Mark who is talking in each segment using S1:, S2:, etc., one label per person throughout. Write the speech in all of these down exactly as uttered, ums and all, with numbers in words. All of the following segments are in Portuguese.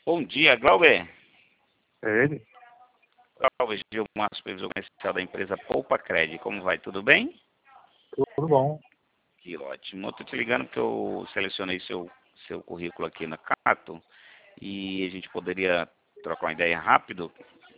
S1: Bom dia, Glauber.
S2: É ele?
S1: Glauber, Gilmar, supervisor comercial da empresa Poupa Cred. Como vai? Tudo bem?
S2: Tudo bom.
S1: Que ótimo. Eu estou te ligando porque eu selecionei seu, seu currículo aqui na Cato e a gente poderia trocar uma ideia rápido.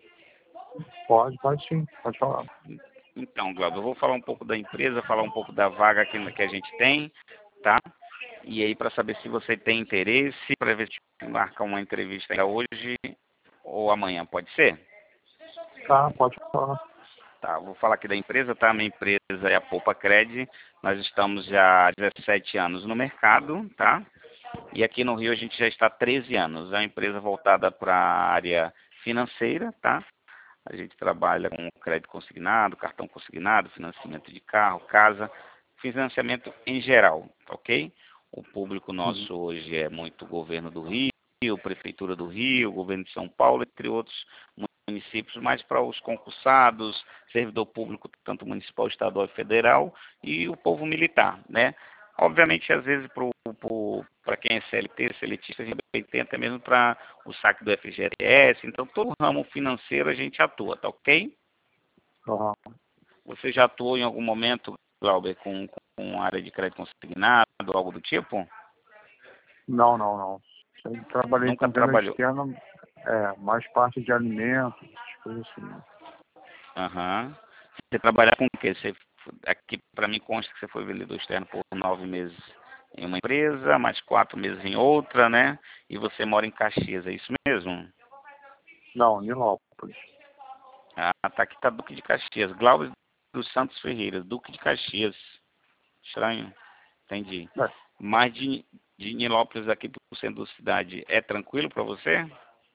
S2: Pode, pode sim, pode falar.
S1: Então, Glauber, eu vou falar um pouco da empresa, falar um pouco da vaga que, que a gente tem, tá? E aí, para saber se você tem interesse, para ver se marcar uma entrevista ainda hoje ou amanhã, pode ser?
S2: Tá, pode falar.
S1: Tá, vou falar aqui da empresa, tá? Minha empresa é a Poupa Cred. Nós estamos já há dezessete anos no mercado, tá? E aqui no Rio a gente já está há treze anos. É uma empresa voltada para a área financeira, tá? A gente trabalha com crédito consignado, cartão consignado, financiamento de carro, casa, financiamento em geral, ok? O público
S2: Uhum.
S1: nosso hoje é muito governo do Rio, Prefeitura do Rio, governo de São Paulo, entre outros municípios, mas para os concursados, servidor público, tanto municipal, estadual e federal, e o povo militar, né? Obviamente, às vezes, para quem é C L T, seletista, a gente tem até mesmo para o saque do F G S, então todo ramo financeiro a gente atua, tá ok?
S2: Uhum.
S1: Você já atuou em algum momento, Glauber, com, com área de crédito consignado, algo do tipo?
S2: Não, não, não. Eu trabalhei
S1: Nunca
S2: com venda
S1: trabalhou?
S2: externa, é, mais parte de alimentos, coisas assim.
S1: Aham. Você trabalhar com o quê? Você, aqui, para mim, consta que você foi vendedor externo por nove meses em uma empresa, mais quatro meses em outra, né? E você mora em Caxias, é isso mesmo?
S2: Não, Nilópolis.
S1: Ah, tá aqui, tá Duque de Caxias. Glauber dos Santos Ferreira, Duque de Caxias. Estranho, entendi.
S2: É,
S1: Mas de, de Nilópolis aqui pro centro da cidade, é tranquilo para você?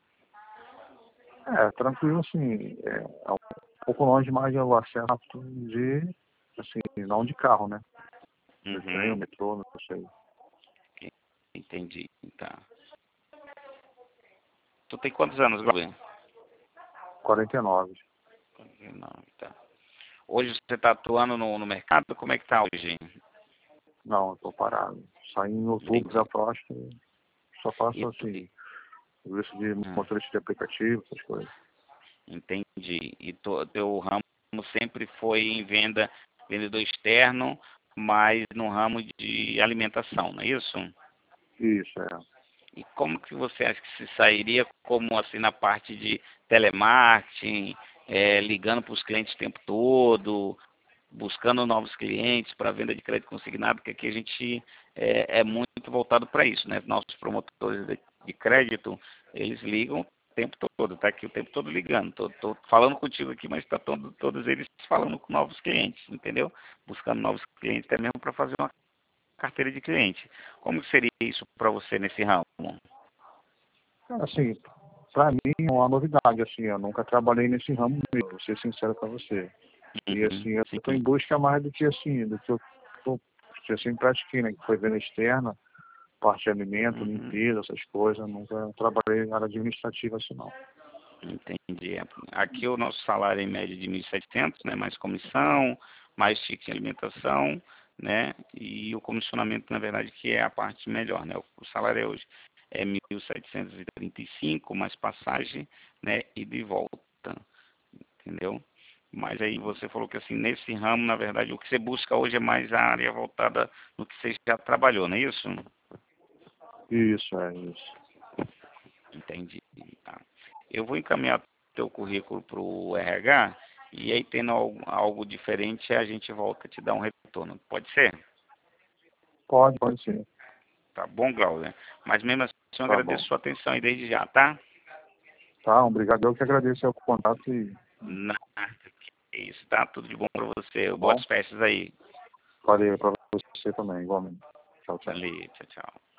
S2: é tranquilo, assim, é, é um pouco longe, mas eu acesso de, assim, não de carro, né? De trem, o
S1: Uhum,
S2: metrô, não sei.
S1: entendi, tá. Tu tem quantos anos, Glauber?
S2: quarenta e nove.
S1: Não, tá. Hoje você está atuando no, no mercado? Como é que tá hoje?
S2: Não, eu tô parado. Saí em outubro
S1: Entendi.
S2: da próxima, só
S1: E,
S2: faço,
S1: tu- e-
S2: assim, serviço de
S1: ah,
S2: motorista de aplicativo, essas coisas.
S1: entendi. E tu, teu ramo sempre foi em venda, vendedor externo, mas no ramo de alimentação, não é isso?
S2: Isso, é.
S1: E como que você acha que se sairia como assim na parte de telemarketing, eh, ligando para os clientes o tempo todo, buscando novos clientes para venda de crédito consignado, porque aqui a gente é, é muito voltado para isso, né? Nossos promotores de, de crédito, eles ligam o tempo todo, tá aqui o tempo todo ligando. Tô, tô falando contigo aqui, mas está todo, todos eles falando com novos clientes, entendeu? Buscando novos clientes até mesmo para fazer uma carteira de cliente. Como que seria isso para você nesse ramo?
S2: Assim, pra mim é uma novidade, assim, eu nunca trabalhei nesse ramo mesmo, vou ser sincero pra você. E
S1: Uhum,
S2: assim, eu
S1: sim,
S2: tô em busca mais do que assim, do que eu, tô, que eu sempre pratiquei, né? Que foi venda externa, parte de alimento,
S1: uhum,
S2: limpeza, essas coisas, eu nunca trabalhei na área administrativa assim não.
S1: entendi. Aqui o nosso salário é em média de mil e setecentos, né? Mais comissão, mais ticket de alimentação, né? E o comissionamento, na verdade, que é a parte melhor, né? O salário é hoje é mil setecentos e trinta e cinco, mais passagem, né? E de volta, entendeu? Mas aí você falou que assim, nesse ramo, na verdade, o que você busca hoje é mais a área voltada no que você já trabalhou, não é isso?
S2: Isso, é isso.
S1: Entendi. Tá. Eu vou encaminhar teu currículo para o R H e aí tendo algo, algo diferente a gente volta a te dar um retorno. Pode ser?
S2: Pode, pode ser.
S1: Tá bom, Glauber? Mas mesmo assim eu
S2: Tá
S1: agradeço
S2: bom.
S1: a sua atenção aí desde já, tá?
S2: Tá, obrigado. Eu que agradeço o contato e,
S1: Nada, que é isso, tá? Tudo de bom para você. Boas
S2: bom,
S1: festas aí.
S2: valeu pra você também, igualmente. Tchau, tchau.
S1: Valeu, tchau, tchau.